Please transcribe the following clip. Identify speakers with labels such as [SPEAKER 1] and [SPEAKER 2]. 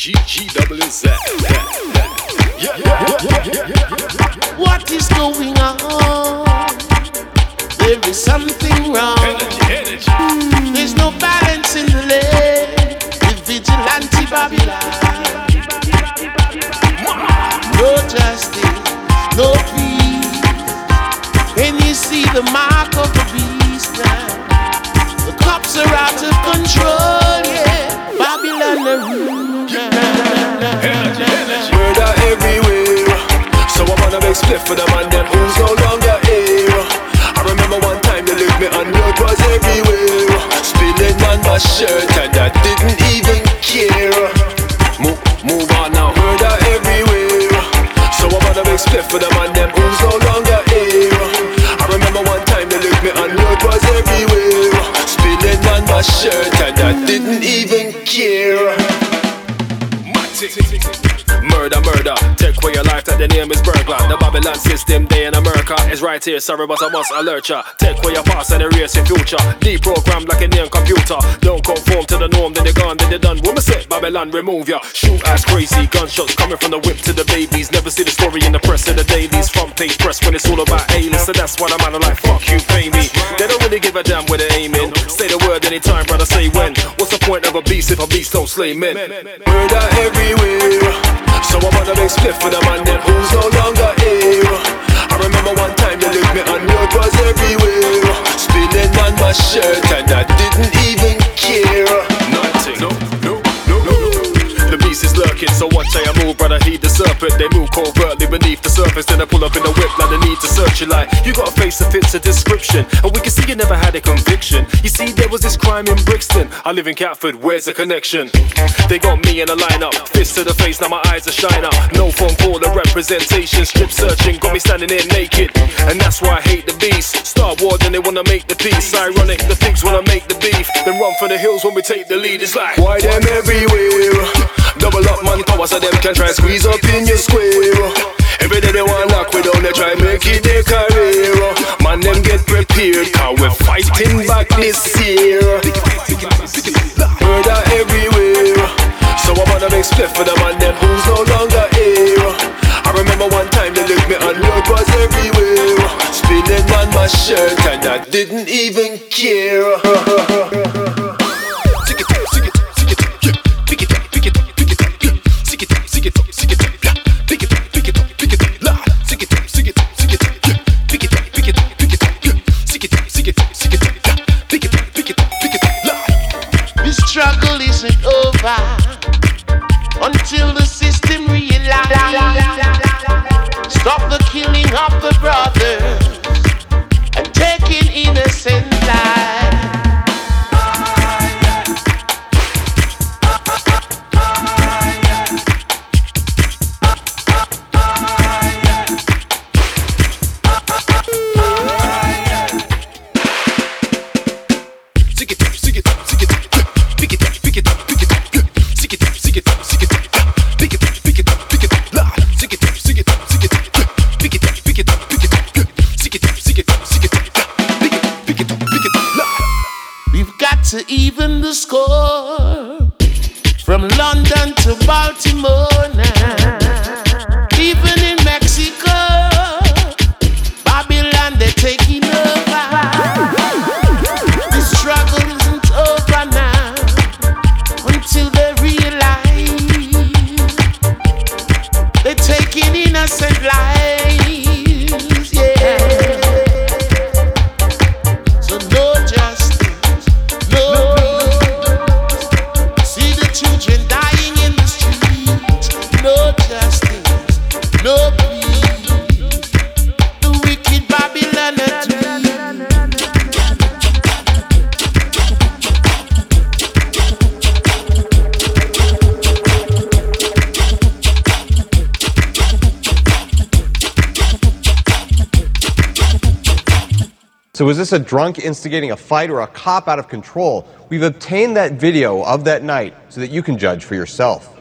[SPEAKER 1] GWZ.
[SPEAKER 2] What is going on? There is something wrong.
[SPEAKER 1] Energy.
[SPEAKER 2] There's no balance in the land with vigilante Babylon. No justice, no peace. When you see the mark of the beast now, the cops are out of control, yeah. Babylon the rule.
[SPEAKER 3] Murder everywhere. So I wanna make split for the man them who's no longer here. I remember one time they looked me and blood was everywhere, spilling on my shirt and I didn't even care. Move on now. Murder everywhere. So I wanna make split for the man them who's no longer here. I remember one time they looked me and blood was everywhere, spilling on my shirt and I didn't even care. Murder, take away your life, that the name is burglar. The Babylon system, they in America is right here, sorry but I must alert ya. Take away your past and erase your future. Deprogrammed like a name computer. Don't conform to the norm, then they're gone, then they're done. Woman say, Babylon remove ya. Shoot ass crazy, gunshots coming from the whip to the babies. Never see the story in the press of the dailies. Front page press when it's all about A-list. So that's why the man are like, fuck you, pay me. They don't really give a damn where they're aiming. Say the word anytime, brother, say when. What's the point of a beast if a beast don't slay men? Murder everywhere. So I wanna make split for the man them who's no longer here. I remember one time they looked me and blood was everywhere, spilling on my shirt and I didn't even care. Nothing. No. The beast is lurking, so watch how you move, brother, heed the serpent. They move covertly beneath the surface, then I pull up in the whip like the need to search your life. You got a face that fits a description, and we can see you never had a conviction. You see, there was this crime in Brixton. I live in Catford, where's the connection? They got me in a lineup, fist to the face, now my eyes are shine up. No phone call or representation, strip searching, got me standing there naked. And that's why I hate the beast. Star Wars, then they wanna make the peace. Ironic, the pigs wanna make the beef, then run for the hills when we take the lead. It's like, why them everywhere? Double up manpower so them can try squeeze up in your square. Every day they want knock we down, they try make it their career. Man them get prepared, cause we're fighting back this year. Murder everywhere. So I wanna make split for the man them who's no longer here. I remember one time they looked me and blood was everywhere, spilling on my shirt and I didn't even care.
[SPEAKER 2] Struggle isn't over until the system realizes. Stop the killing of the brothers and taking innocent lives. To even the score from London to Baltimore now. Even in Mexico, Babylon, they're taking over. The struggle isn't over now until they realize they're taking innocent lives, yeah. So no justice. Children dying in the streets, no justice, no peace. The wicked Babylon
[SPEAKER 4] So was this a drunk instigating a fight or a cop out of control? We've obtained that video of that night so that you can judge for yourself.